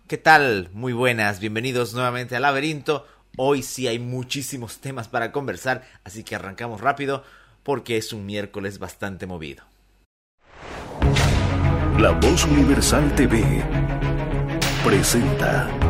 ¿Qué tal? Muy buenas, bienvenidos nuevamente al Laberinto. Hoy sí hay muchísimos temas para conversar, así que arrancamos rápido porque es un miércoles bastante movido. La Voz Universal TV presenta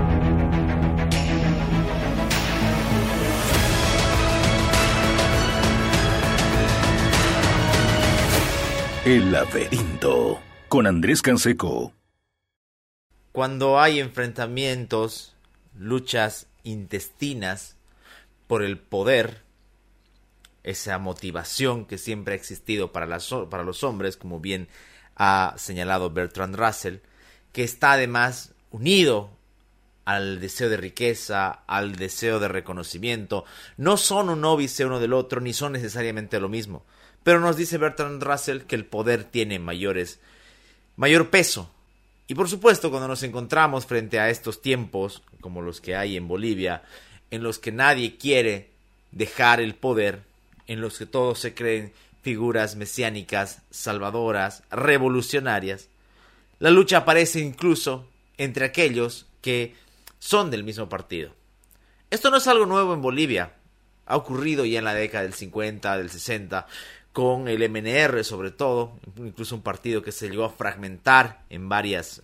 El Laberinto con Andrés Canseco. Cuando hay enfrentamientos, luchas intestinas por el poder, esa motivación que siempre ha existido para los hombres, como bien ha señalado Bertrand Russell, que está además unido al deseo de riqueza, al deseo de reconocimiento. No son un óbice uno del otro, ni son necesariamente lo mismo. Pero nos dice Bertrand Russell que el poder tiene mayor peso. Y por supuesto, cuando nos encontramos frente a estos tiempos, como los que hay en Bolivia, en los que nadie quiere dejar el poder, en los que todos se creen figuras mesiánicas, salvadoras, revolucionarias, la lucha aparece incluso entre aquellos que son del mismo partido. Esto no es algo nuevo en Bolivia. Ha ocurrido ya en la década del 50, del 60, con el MNR sobre todo, incluso un partido que se llegó a fragmentar en varias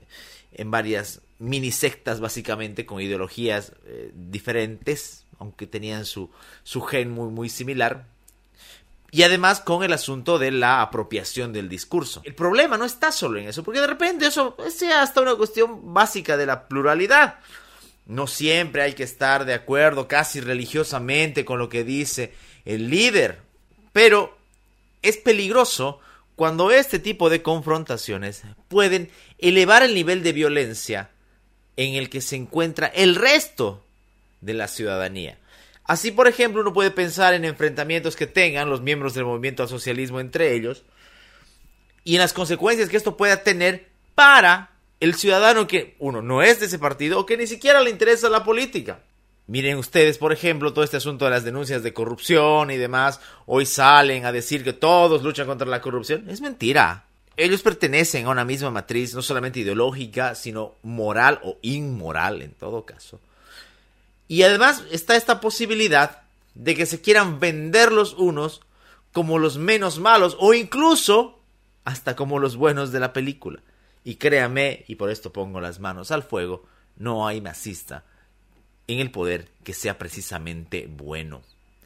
mini sectas básicamente, con ideologías diferentes, aunque tenían su gen muy similar. Y además con el asunto de la apropiación del discurso. El problema no está solo en eso, porque de repente eso es hasta una cuestión básica de la pluralidad. No siempre hay que estar de acuerdo casi religiosamente con lo que dice el líder, pero es peligroso cuando este tipo de confrontaciones pueden elevar el nivel de violencia en el que se encuentra el resto de la ciudadanía. Así, por ejemplo, uno puede pensar en enfrentamientos que tengan los miembros del movimiento al socialismo entre ellos y en las consecuencias que esto pueda tener para el ciudadano que, uno, no es de ese partido o que ni siquiera le interesa la política. Miren ustedes, por ejemplo, todo este asunto de las denuncias de corrupción y demás. Hoy salen a decir que todos luchan contra la corrupción. Es mentira. Ellos pertenecen a una misma matriz, no solamente ideológica, sino moral o inmoral en todo caso. Y además está esta posibilidad de que se quieran vender los unos como los menos malos o incluso hasta como los buenos de la película. Y créame, y por esto pongo las manos al fuego, no hay masista en el poder que sea precisamente bueno.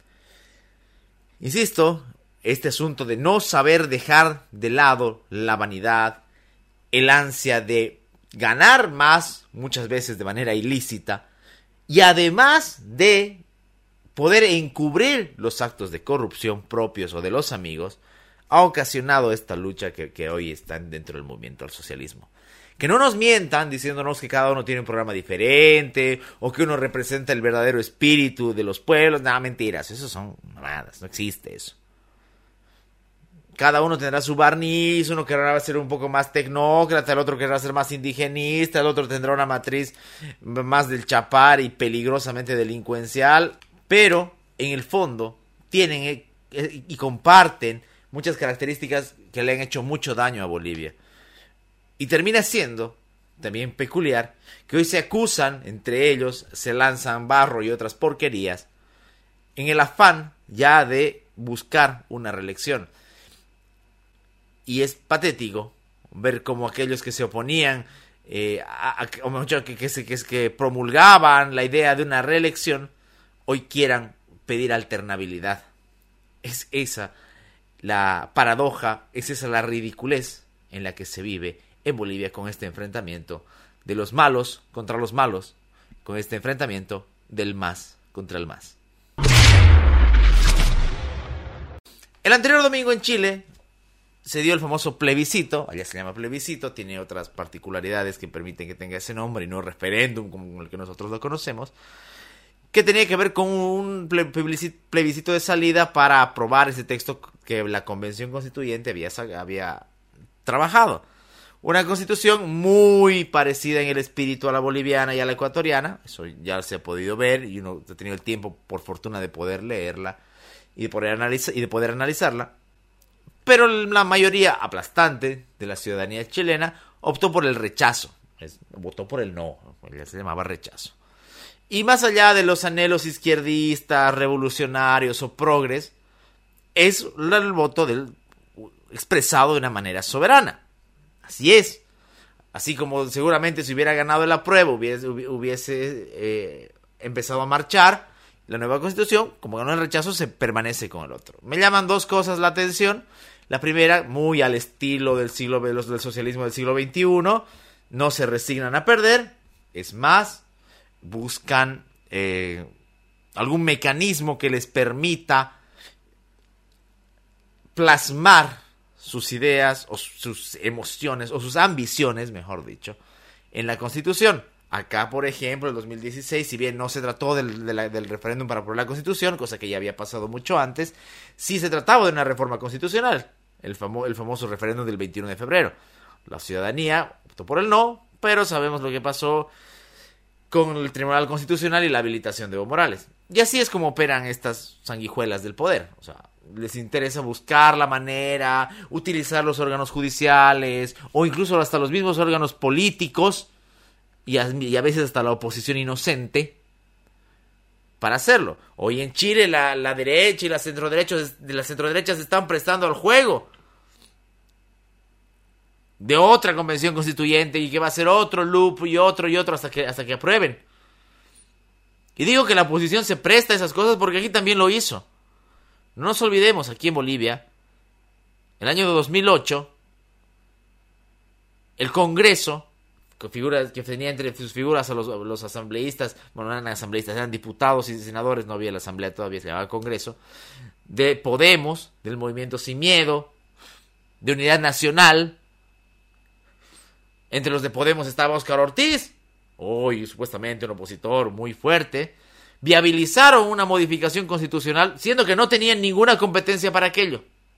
Insisto, este asunto de no saber dejar de lado la vanidad, el ansia de ganar más, muchas veces de manera ilícita, y además de poder encubrir los actos de corrupción propios o de los amigos, ha ocasionado esta lucha que hoy está dentro del movimiento al socialismo. Que no nos mientan diciéndonos que cada uno tiene un programa diferente o que uno representa el verdadero espíritu de los pueblos. Nada, mentiras, eso son mamadas, no existe eso. Cada uno tendrá su barniz, uno querrá ser un poco más tecnócrata, el otro querrá ser más indigenista, el otro tendrá una matriz más del chapar y peligrosamente delincuencial, pero en el fondo tienen y comparten muchas características que le han hecho mucho daño a Bolivia. Y termina siendo también peculiar que hoy se acusan entre ellos, se lanzan barro y otras porquerías en el afán ya de buscar una reelección. Y es patético ver cómo aquellos que se oponían, o mejor que promulgaban la idea de una reelección, hoy quieran pedir alternabilidad. Es esa la paradoja, es esa la ridiculez en la que se vive en Bolivia con este enfrentamiento de los malos contra los malos, con este enfrentamiento del más contra el más. El anterior domingo en Chile se dio el famoso plebiscito, allá se llama plebiscito, tiene otras particularidades que permiten que tenga ese nombre y no referéndum como el que nosotros lo conocemos, que tenía que ver con un plebiscito de salida para aprobar ese texto que la Convención Constituyente había trabajado. Una constitución muy parecida en el espíritu a la boliviana y a la ecuatoriana, eso ya se ha podido ver y uno ha tenido el tiempo, por fortuna, de poder leerla y de poder analizarla. Pero la mayoría aplastante de la ciudadanía chilena optó por el rechazo. Votó por el no, ya se llamaba rechazo. Y más allá de los anhelos izquierdistas, revolucionarios o progres, es el voto expresado de una manera soberana. Así es. Así como seguramente si hubiera ganado la prueba, hubiese empezado a marchar la nueva constitución, como ganó el rechazo, se permanece con el otro. Me llaman dos cosas la atención. La primera, muy al estilo del socialismo del siglo XXI, no se resignan a perder, es más, buscan algún mecanismo que les permita plasmar sus ideas o sus emociones o sus ambiciones, mejor dicho, en la Constitución. Acá, por ejemplo, en 2016, si bien no se trató del referéndum para aprobar la Constitución, cosa que ya había pasado mucho antes, sí se trataba de una reforma constitucional, el famoso referéndum del 21 de febrero. La ciudadanía optó por el no, pero sabemos lo que pasó con el Tribunal Constitucional y la habilitación de Evo Morales. Y así es como operan estas sanguijuelas del poder. O sea, les interesa buscar la manera, utilizar los órganos judiciales o incluso hasta los mismos órganos políticos y a veces hasta la oposición inocente para hacerlo. Hoy en Chile la derecha y las centroderechas se están prestando al juego de otra convención constituyente y que va a ser otro loop y otro hasta que aprueben. Y digo que la oposición se presta a esas cosas porque aquí también lo hizo. No nos olvidemos, aquí en Bolivia, el año de 2008, el Congreso, que tenía entre sus figuras a los asambleístas, bueno, no eran asambleístas, eran diputados y senadores, no había la asamblea todavía, se llamaba Congreso, de Podemos, del Movimiento Sin Miedo, de Unidad Nacional. Entre los de Podemos estaba Óscar Ortiz, hoy supuestamente un opositor muy fuerte. Viabilizaron una modificación constitucional, siendo que no tenían ninguna competencia para aquello.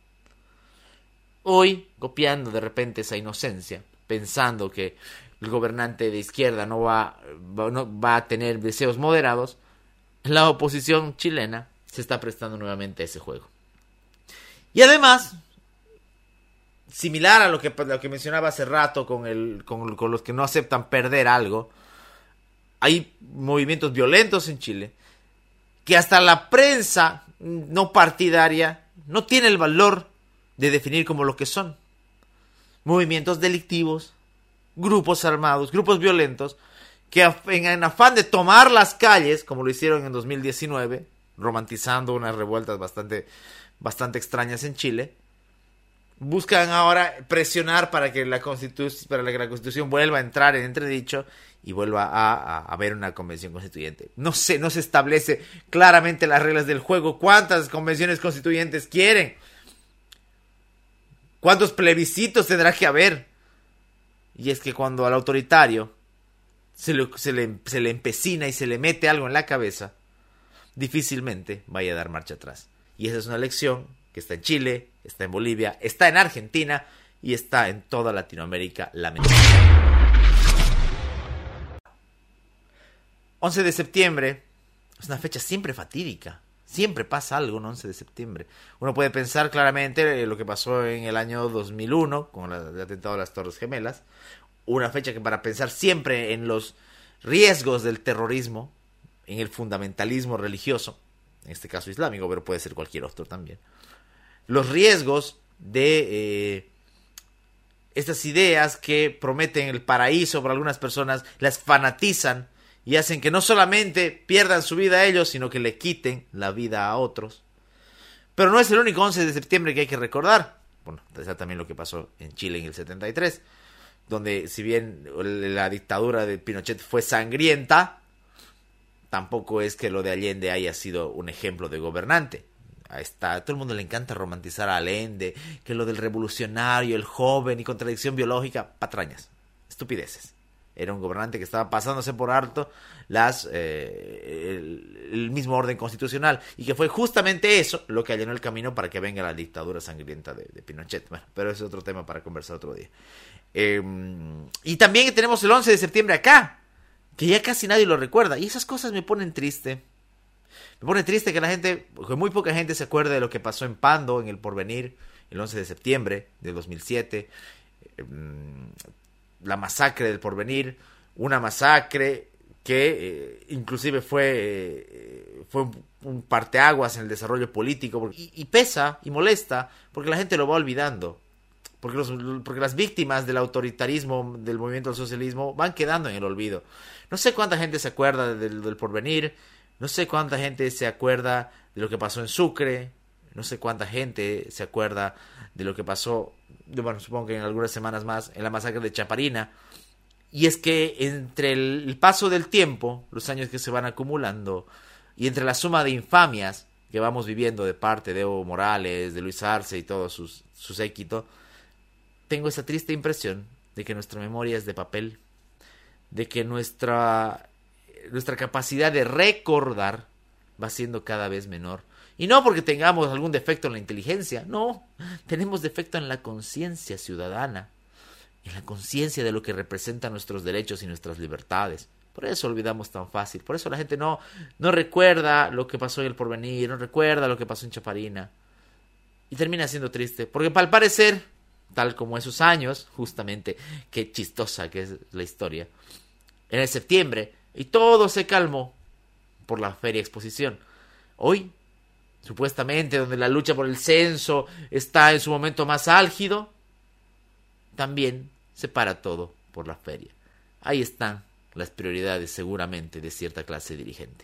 Hoy, copiando de repente esa inocencia, pensando que el gobernante de izquierda no va a tener deseos moderados, la oposición chilena se está prestando nuevamente a ese juego. Y además, similar a lo que mencionaba hace rato con los que no aceptan perder algo, hay movimientos violentos en Chile que hasta la prensa no partidaria no tiene el valor de definir como lo que son. Movimientos delictivos, grupos armados, grupos violentos, que en afán de tomar las calles, como lo hicieron en 2019, romantizando unas revueltas bastante extrañas en Chile, buscan ahora presionar para que la Constitución vuelva a entrar en entredicho y vuelva a haber una convención constituyente. No se establece claramente las reglas del juego. ¿Cuántas convenciones constituyentes quieren? ¿Cuántos plebiscitos tendrá que haber? Y es que cuando al autoritario se le empecina y se le mete algo en la cabeza, difícilmente vaya a dar marcha atrás. Y esa es una lección que está en Chile, está en Bolivia, está en Argentina y está en toda Latinoamérica, lamentablemente. 11 de septiembre es una fecha siempre fatídica. Siempre pasa algo en 11 de septiembre. Uno puede pensar claramente lo que pasó en el año 2001 con el atentado de las Torres Gemelas. Una fecha que para pensar siempre en los riesgos del terrorismo, en el fundamentalismo religioso, en este caso islámico, pero puede ser cualquier otro también. Los riesgos de estas ideas que prometen el paraíso para algunas personas, las fanatizan y hacen que no solamente pierdan su vida a ellos, sino que le quiten la vida a otros. Pero no es el único 11 de septiembre que hay que recordar. Bueno, está también lo que pasó en Chile en el 73, donde si bien la dictadura de Pinochet fue sangrienta, tampoco es que lo de Allende haya sido un ejemplo de gobernante. Ahí está, a todo el mundo le encanta romantizar a Allende, que lo del revolucionario, el joven y contradicción biológica, patrañas, estupideces. Era un gobernante que estaba pasándose por alto el mismo orden constitucional y que fue justamente eso lo que allanó el camino para que venga la dictadura sangrienta de Pinochet. Bueno, pero ese es otro tema para conversar otro día. Y también tenemos el 11 de septiembre acá, que ya casi nadie lo recuerda y esas cosas me ponen triste. Me pone triste que muy poca gente se acuerde de lo que pasó en Pando, en El Porvenir, el 11 de septiembre de 2007. la masacre del Porvenir, una masacre que inclusive fue un parteaguas en el desarrollo político, y pesa y molesta porque la gente lo va olvidando, porque las víctimas del autoritarismo, del movimiento del socialismo, van quedando en el olvido. No sé cuánta gente se acuerda del Porvenir, no sé cuánta gente se acuerda de lo que pasó en Sucre, no sé cuánta gente se acuerda de lo que pasó, bueno, supongo que en algunas semanas más, en la masacre de Chaparina. Y es que entre el paso del tiempo, los años que se van acumulando, y entre la suma de infamias que vamos viviendo de parte de Evo Morales, de Luis Arce y todo su séquito, tengo esa triste impresión de que nuestra memoria es de papel, de que nuestra capacidad de recordar va siendo cada vez menor. Y no porque tengamos algún defecto en la inteligencia, no, tenemos defecto en la conciencia ciudadana, en la conciencia de lo que representan nuestros derechos y nuestras libertades. Por eso olvidamos tan fácil, por eso la gente no recuerda lo que pasó en el Porvenir, no recuerda lo que pasó en Chaparina. Y termina siendo triste, porque al parecer, tal como esos años, justamente, qué chistosa que es la historia, en el septiembre, y todo se calmó por la Feria Exposición. Hoy, supuestamente, donde la lucha por el censo está en su momento más álgido, también se para todo por la feria. Ahí están las prioridades, seguramente, de cierta clase dirigente.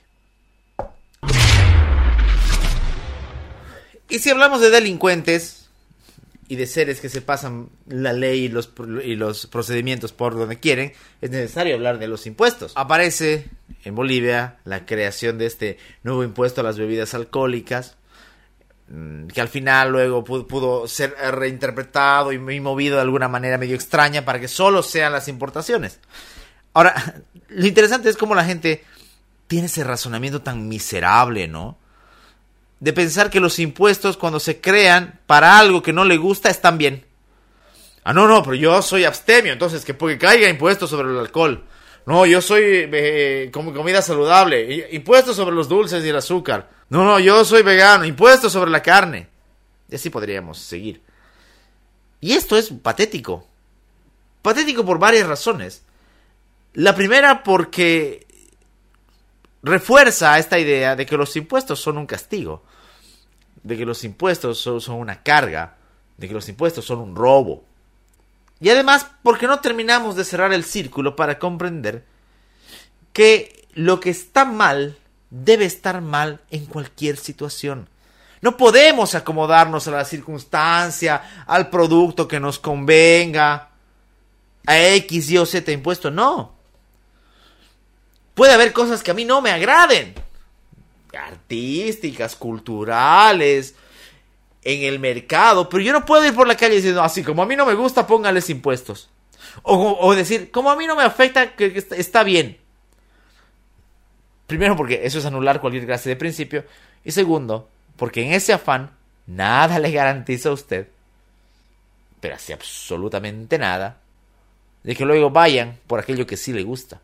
Y si hablamos de delincuentes y de seres que se pasan la ley y los procedimientos por donde quieren, es necesario hablar de los impuestos. Aparece en Bolivia la creación de este nuevo impuesto a las bebidas alcohólicas, que al final luego pudo ser reinterpretado y movido de alguna manera medio extraña para que solo sean las importaciones. Ahora, lo interesante es cómo la gente tiene ese razonamiento tan miserable, ¿no? De pensar que los impuestos, cuando se crean para algo que no le gusta, están bien. Ah, no, pero yo soy abstemio, entonces que porque caiga impuestos sobre el alcohol. No, yo soy comida saludable, impuestos sobre los dulces y el azúcar. No, yo soy vegano, impuestos sobre la carne. Y así podríamos seguir. Y esto es patético. Patético por varias razones. La primera, porque refuerza esta idea de que los impuestos son un castigo, de que los impuestos son una carga, de que los impuestos son un robo. Y además, porque no terminamos de cerrar el círculo para comprender que lo que está mal debe estar mal en cualquier situación. No podemos acomodarnos a la circunstancia, al producto que nos convenga, a X, Y o Z impuesto. No. Puede haber cosas que a mí no me agraden, artísticas, culturales, en el mercado, pero yo no puedo ir por la calle diciendo, así como a mí no me gusta, póngales impuestos. O decir, como a mí no me afecta, que está bien. Primero, porque eso es anular cualquier clase de principio. Y segundo, porque en ese afán, nada le garantiza a usted, pero así absolutamente nada, de que luego vayan por aquello que sí le gusta.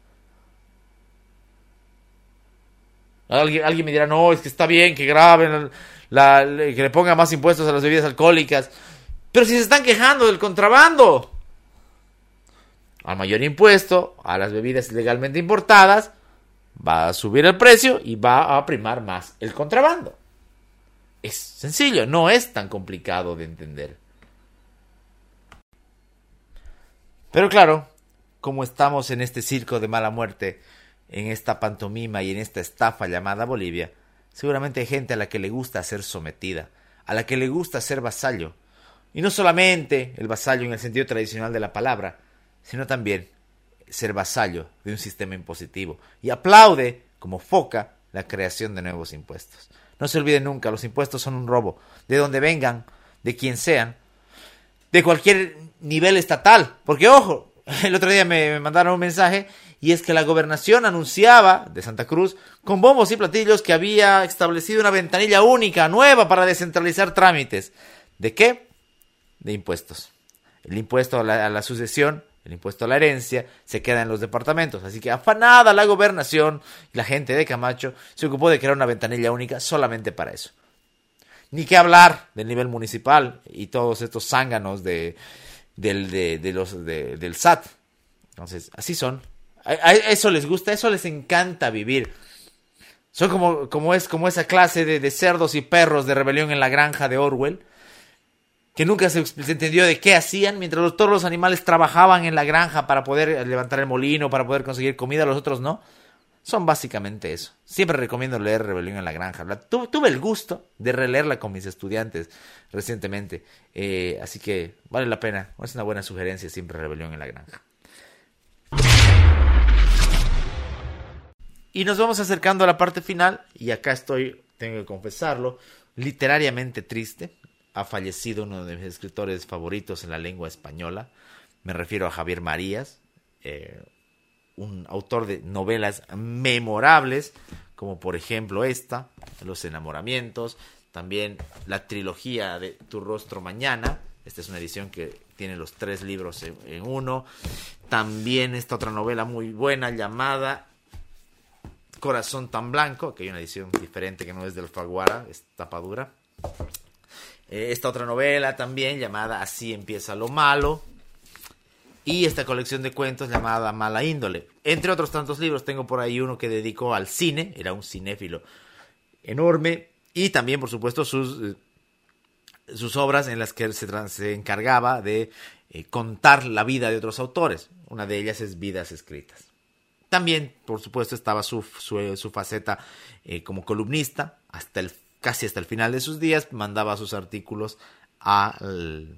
Alguien me dirá, no, es que está bien que graben, que le pongan más impuestos a las bebidas alcohólicas. Pero si se están quejando del contrabando, al mayor impuesto a las bebidas ilegalmente importadas, va a subir el precio y va a primar más el contrabando. Es sencillo, no es tan complicado de entender. Pero claro, como estamos en este circo de mala muerte, en esta pantomima y en esta estafa llamada Bolivia, seguramente hay gente a la que le gusta ser sometida, a la que le gusta ser vasallo. Y no solamente el vasallo en el sentido tradicional de la palabra, sino también ser vasallo de un sistema impositivo. Y aplaude, como foca, la creación de nuevos impuestos. No se olviden nunca, los impuestos son un robo, de donde vengan, de quien sean, de cualquier nivel estatal. Porque, ojo, el otro día me mandaron un mensaje, y es que la gobernación anunciaba, de Santa Cruz, con bombos y platillos, que había establecido una ventanilla única, nueva, para descentralizar trámites. ¿De qué? De impuestos. El impuesto a la sucesión, el impuesto a la herencia, se queda en los departamentos. Así que afanada la gobernación, y la gente de Camacho se ocupó de crear una ventanilla única solamente para eso. Ni qué hablar del nivel municipal y todos estos zánganos del SAT. Entonces, así son. A eso les gusta, a eso les encanta vivir. Son como esa clase de cerdos y perros de Rebelión en la Granja de Orwell, que nunca se entendió de qué hacían, mientras todos los animales trabajaban en la granja para poder levantar el molino, para poder conseguir comida, los otros no. Son básicamente eso. Siempre recomiendo leer Rebelión en la Granja. Tuve el gusto de releerla con mis estudiantes recientemente, así que vale la pena. Es una buena sugerencia siempre Rebelión en la Granja. Y nos vamos acercando a la parte final, y acá estoy, tengo que confesarlo, literariamente triste. Ha fallecido uno de mis escritores favoritos en la lengua española. Me refiero a Javier Marías, un autor de novelas memorables, como por ejemplo esta, Los enamoramientos, también la trilogía de Tu rostro mañana. Esta es una edición que tiene los 3 libros en uno. También esta otra novela muy buena llamada Corazón tan blanco, que hay una edición diferente que no es de Alfaguara, es tapa dura. Esta otra novela también llamada Así empieza lo malo. Y esta colección de cuentos llamada Mala índole. Entre otros tantos libros, tengo por ahí uno que dedicó al cine. Era un cinéfilo enorme. Y también, por supuesto, sus obras en las que se encargaba de contar la vida de otros autores. Una de ellas es Vidas escritas. También, por supuesto, estaba su faceta como columnista. Casi hasta el final de sus días mandaba sus artículos al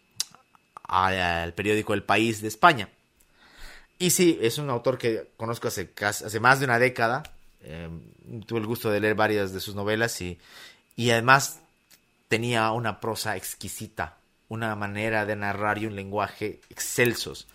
periódico El País de España. Y sí, es un autor que conozco hace más de una década. Tuve el gusto de leer varias de sus novelas y además tenía una prosa exquisita, una manera de narrar y un lenguaje excelsos.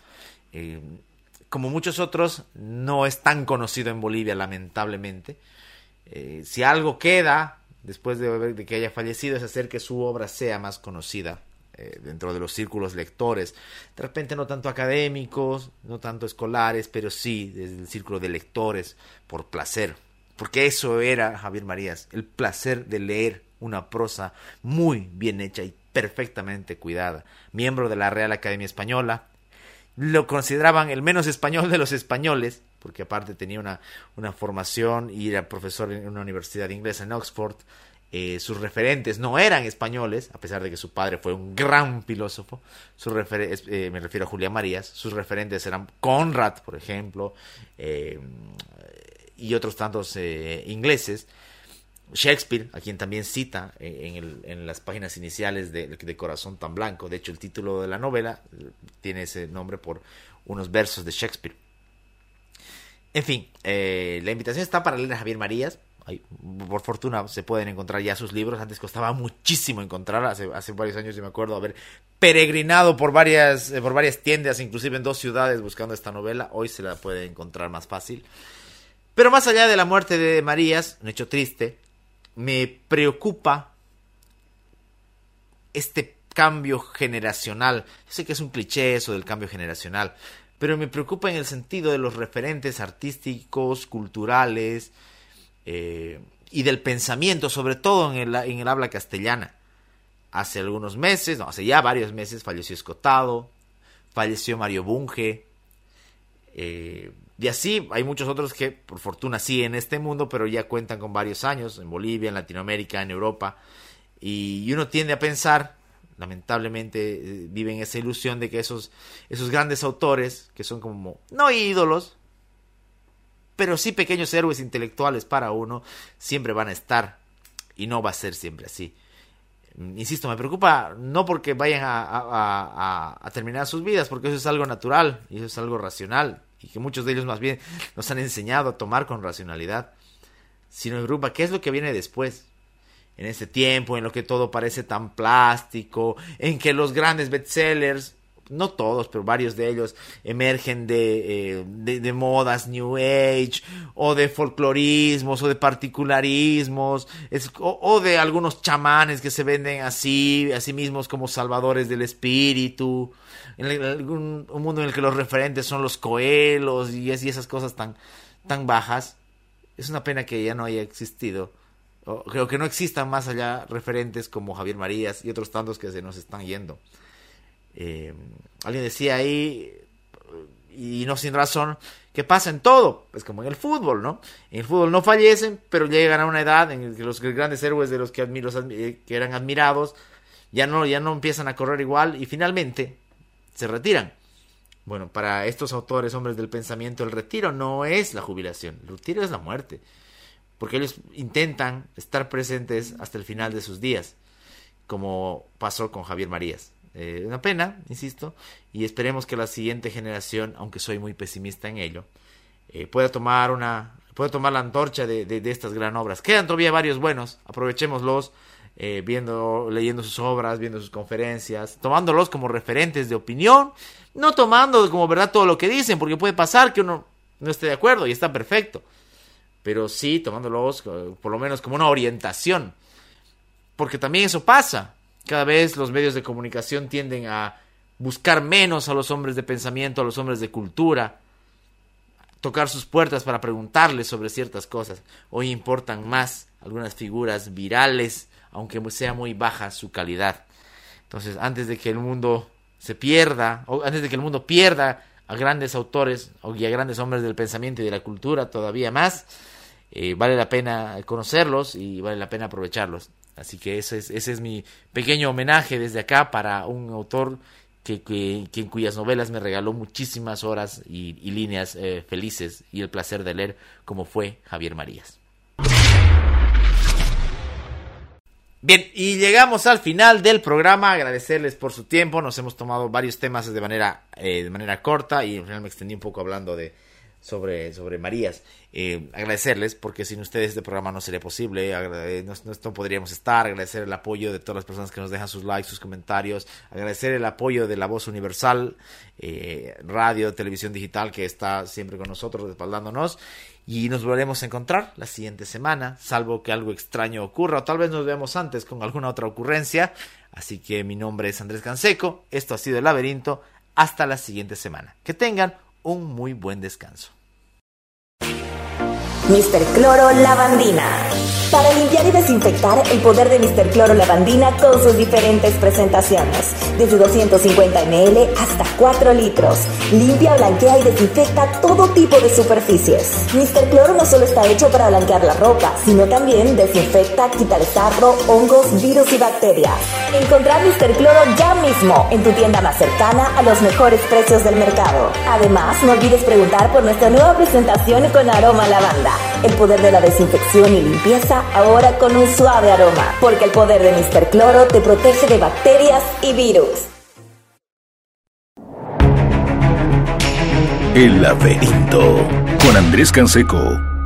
Como muchos otros, no es tan conocido en Bolivia, lamentablemente. Si algo queda después de que haya fallecido es hacer que su obra sea más conocida dentro de los círculos lectores, de repente no tanto académicos, no tanto escolares, pero sí desde el círculo de lectores por placer, porque eso era Javier Marías, el placer de leer una prosa muy bien hecha y perfectamente cuidada. Miembro de la Real Academia Española, lo consideraban el menos español de los españoles, porque aparte tenía una formación y era profesor en una universidad inglesa en Oxford. Sus referentes no eran españoles, a pesar de que su padre fue un gran filósofo. Me refiero a Julián Marías. Sus referentes eran Conrad, por ejemplo, y otros tantos ingleses. Shakespeare, a quien también cita en las páginas iniciales de Corazón tan blanco. De hecho, el título de la novela tiene ese nombre por unos versos de Shakespeare. En fin, la invitación está para leer a Javier Marías. Por fortuna se pueden encontrar ya sus libros. Antes costaba muchísimo encontrar. Hace varios años yo me acuerdo haber peregrinado por varias tiendas, inclusive en 2 ciudades, buscando esta novela. Hoy se la puede encontrar más fácil. Pero más allá de la muerte de Marías, un hecho triste, me preocupa este cambio generacional. Yo sé que es un cliché eso del cambio generacional, pero me preocupa en el sentido de los referentes artísticos, culturales, y del pensamiento, sobre todo en el habla castellana. Hace ya varios meses falleció Escotado, falleció Mario Bunge, y así hay muchos otros que por fortuna sí en este mundo, pero ya cuentan con varios años en Bolivia, en Latinoamérica, en Europa, y uno tiende a pensar, lamentablemente viven esa ilusión de que esos grandes autores, que son como no ídolos, pero sí pequeños héroes intelectuales para uno, siempre van a estar, y no va a ser siempre así. Insisto, me preocupa no porque vayan a terminar sus vidas, porque eso es algo natural y eso es algo racional, y que muchos de ellos más bien nos han enseñado a tomar con racionalidad, sino me preocupa qué es lo que viene después. En este tiempo en lo que todo parece tan plástico, en que los grandes bestsellers, no todos, pero varios de ellos, emergen de modas New Age, o de folclorismos, o de particularismos, o de algunos chamanes que se venden a sí mismos como salvadores del espíritu, un mundo en el que los referentes son los coelos y esas cosas tan bajas. Es una pena que ya no haya existido. Creo que no existan más allá referentes como Javier Marías y otros tantos que se nos están yendo. Alguien decía ahí, y no sin razón, que pasa en todo, pues como en el fútbol, ¿no? En el fútbol no fallecen, pero llegan a una edad en que los grandes héroes de los que eran admirados ya no empiezan a correr igual y finalmente se retiran. Bueno, para estos autores, hombres del pensamiento, el retiro no es la jubilación, el retiro es la muerte, porque ellos intentan estar presentes hasta el final de sus días, como pasó con Javier Marías. Una pena, insisto, y esperemos que la siguiente generación, aunque soy muy pesimista en ello, pueda tomar la antorcha de estas gran obras. Quedan todavía varios buenos, aprovechémoslos, leyendo sus obras, viendo sus conferencias, tomándolos como referentes de opinión, no tomando como verdad todo lo que dicen, porque puede pasar que uno no esté de acuerdo y está perfecto, pero sí tomándolos por lo menos como una orientación, porque también eso pasa. Cada vez los medios de comunicación tienden a buscar menos a los hombres de pensamiento, a los hombres de cultura, tocar sus puertas para preguntarles sobre ciertas cosas. Hoy importan más algunas figuras virales, aunque sea muy baja su calidad. Entonces, antes de que el mundo se pierda, o antes de que el mundo pierda a grandes autores y a grandes hombres del pensamiento y de la cultura todavía más, vale la pena conocerlos y vale la pena aprovecharlos. Así que ese es mi pequeño homenaje desde acá para un autor en cuyas novelas me regaló muchísimas horas y líneas felices y el placer de leer, como fue Javier Marías. Bien, y llegamos al final del programa. Agradecerles por su tiempo. Nos hemos tomado varios temas de manera corta y al final me extendí un poco hablando sobre Marías. Agradecerles, porque sin ustedes este programa no sería posible, no podríamos estar. Agradecer el apoyo de todas las personas que nos dejan sus likes, sus comentarios, agradecer el apoyo de La Voz Universal, radio, televisión digital, que está siempre con nosotros respaldándonos, y nos volveremos a encontrar la siguiente semana, salvo que algo extraño ocurra, o tal vez nos veamos antes con alguna otra ocurrencia. Así que mi nombre es Andrés Canseco, esto ha sido El Laberinto, hasta la siguiente semana, que tengan un muy buen descanso. Mr. Cloro Lavandina. Para limpiar y desinfectar, el poder de Mr. Cloro Lavandina con sus diferentes presentaciones. Desde 250 ml hasta 4 litros. Limpia, blanquea y desinfecta todo tipo de superficies. Mr. Cloro no solo está hecho para blanquear la ropa, sino también desinfecta, quita el sarro, hongos, virus y bacterias. Encontrar Mr. Cloro ya mismo en tu tienda más cercana a los mejores precios del mercado. Además, no olvides preguntar por nuestra nueva presentación con aroma a lavanda. El poder de la desinfección y limpieza ahora con un suave aroma, porque el poder de Mr. Cloro te protege de bacterias y virus. El Laberinto con Andrés Canseco.